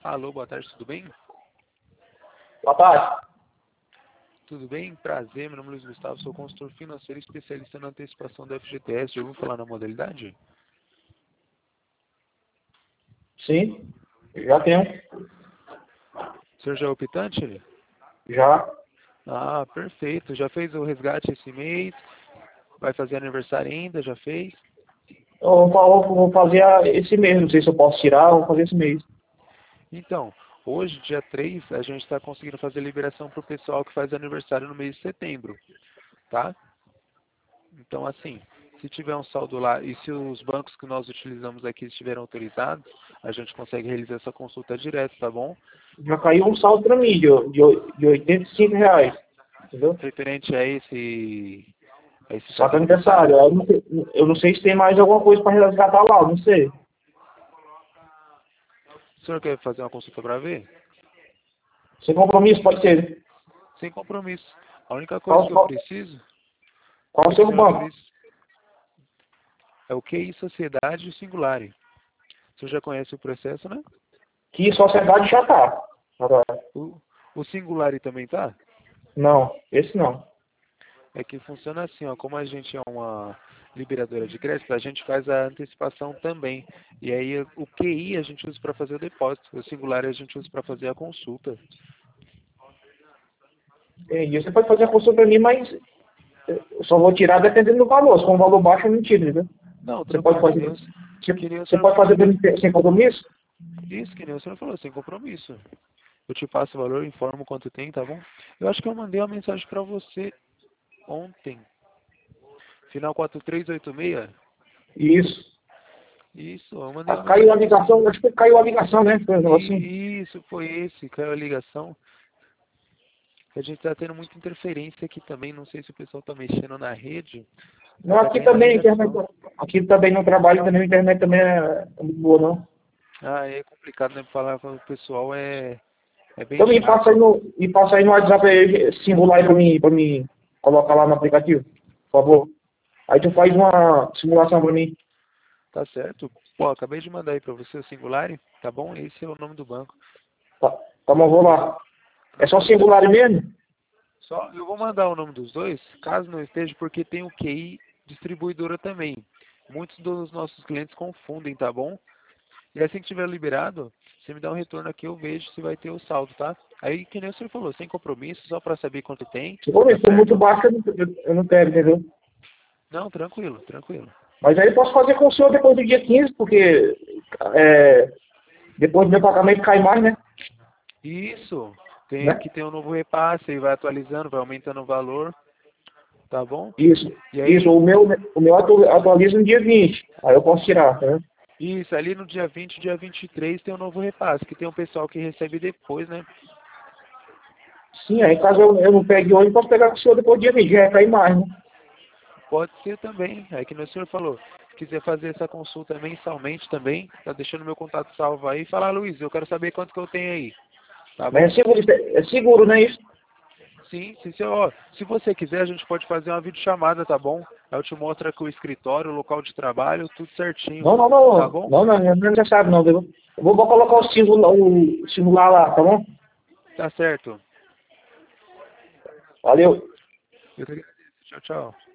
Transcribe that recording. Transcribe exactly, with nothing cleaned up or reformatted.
Alô, boa tarde, tudo bem? Boa tarde. Tudo bem? Prazer, meu nome é Luiz Gustavo, sou consultor financeiro e especialista na antecipação da F G T S. Já ouviu falar na modalidade? Sim, já tenho. O senhor já é optante? Já. Ah, perfeito. Já fez o resgate esse mês? Vai fazer aniversário ainda? Já fez? Eu vou, vou fazer a- esse mês, não sei se eu posso tirar, eu vou fazer esse mês. Então, hoje, dia três, a gente está conseguindo fazer liberação para o pessoal que faz aniversário no mês de setembro, tá? Então, assim, se tiver um saldo lá e se os bancos que nós utilizamos aqui estiverem autorizados, a gente consegue realizar essa consulta direto, tá bom? Já caiu um saldo para mim de, de, de oitenta e cinco reais, entendeu? Referente a esse, a esse Só saldo que é aniversário. aniversário, Eu não, sei- eu não sei se tem mais alguma coisa para resgatar lá, eu não sei. o senhor quer fazer uma consulta para ver? Sem compromisso, pode ser. Sem compromisso. A única coisa Qual, que eu qual, preciso qual é o que o seu senhor banco? autorize é o Q I Sociedade e Singular. O senhor já conhece o processo, né? Que sociedade já tá. Agora, O, o Singular também tá? não, esse não. É que funciona assim, ó, como a gente é uma liberadora de crédito, a gente faz a antecipação também. E aí o Q I a gente usa para fazer o depósito, o Singular a gente usa para fazer a consulta. Entendi. Você pode fazer a consulta para mim, mas eu só vou tirar dependendo do valor. Se for um valor baixo, eu não tiro, entendeu? Não, Você pode tranquilo, que nem fazer. o, Você, que nem o você senhor pode falou. fazer pra mim sem compromisso? Isso, que nem o senhor falou, sem compromisso. Eu te passo o valor, informo quanto tem, tá bom? Eu acho que eu mandei uma mensagem para você ontem. Final quatro três oito seis. Isso. Isso, eu mandei Ah, uma caiu a mensagem assim. ligação, acho que caiu a ligação, né? Foi um negócio assim. E isso, foi esse, caiu a ligação. A gente tá tendo muita interferência aqui também, não sei se o pessoal tá mexendo na rede, Não, mas tá aqui caindo a também a internet. ligação. Aqui também no trabalho também a internet também é é muito boa, não. Ah, é complicado, né? Falar com o pessoal é, é bem Então me passa aí chato. no, me passa aí no WhatsApp aí, singular aí pra mim, pra mim colocar lá no aplicativo, por favor. Aí tu faz uma simulação pra mim. Tá certo? Pô, acabei de mandar aí pra você o Singular, tá bom? Esse é o nome do banco. Tá, tá bom, vou lá. É só Tranquilo? singular mesmo? Só, eu vou mandar o nome dos dois, caso não esteja, porque tem o Q I distribuidora também. Muitos dos nossos clientes confundem, tá bom? E assim que tiver liberado, você me dá um retorno aqui, eu vejo se vai ter o saldo, tá? Aí, que nem o senhor falou, sem compromisso, só para saber quanto tem, Se for, tá se for muito certo? baixo, eu não, eu, eu não quero, entendeu? Não, tranquilo, tranquilo. Mas aí eu posso fazer com o senhor depois do dia quinze, porque é, depois do meu pagamento cai mais, né? Isso, tem né? aqui tem um novo repasse, aí vai atualizando, vai aumentando o valor, tá bom? Isso, E isso. aí, O meu, o meu atu- atualiza no dia vinte. Aí eu posso tirar, né? isso, ali no dia vinte, dia vinte e três tem um novo repasse, que tem um pessoal que recebe depois, né? Sim, aí caso eu, eu não pegue hoje, eu posso pegar com o senhor depois do dia vinte. Já vai cair mais, né? Pode ser também, é que o senhor falou, se quiser fazer essa consulta mensalmente também, tá deixando meu contato salvo aí, fala, Luiz, eu quero saber quanto que eu tenho aí, tá Mas é bom? seguro, é seguro, né? Isso? Sim, sim, se, ó, se você quiser, a gente pode fazer uma videochamada, tá bom? Aí eu te mostro aqui o escritório, o local de trabalho, tudo certinho, Não, não, tá não. bom? Não, não, não é necessário, não, viu? Eu vou, vou colocar o símbolo, o singular lá, tá bom? Tá certo. Valeu. Eu que agradeço. Tchau, tchau.